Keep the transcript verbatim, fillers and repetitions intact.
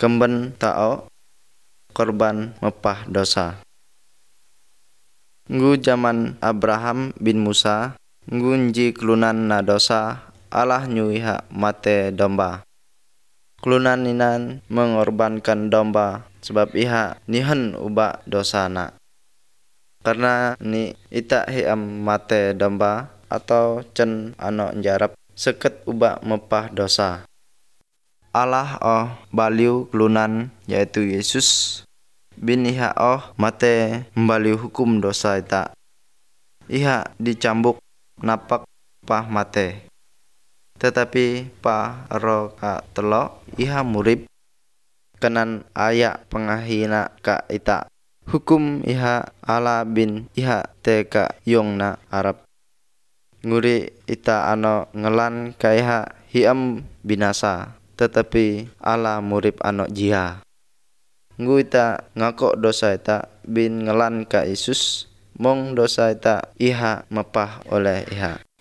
kemben tao korban mepah dosa. Nggu zaman Abraham bin Musa, ngunji kelunan na dosa, Allah nyuiha mate domba. Kelunan ninan mengorbankan domba sebab iha nihen ubah dosa na. Karena ni ita hiam mate domba atau cen ano jarap seket ubah mepah dosa. Allah oh baliu kelunan yaitu Yesus bin iha oh mate membaliu hukum dosa ita. Iha dicambuk napak pah mate. Tetapi pa ro ka telo iha murip kenan ayak pengahina ka ita. Hukum iha Allah bin iha te ka yong na Arab. Nguri ita ano ngelan ka iha hiam binasa. Tetapi Allah murip ano jiha. Ngu ita ngako dosa ita bin ngelan ka Yesus mong dosa ita iha mepah oleh iha.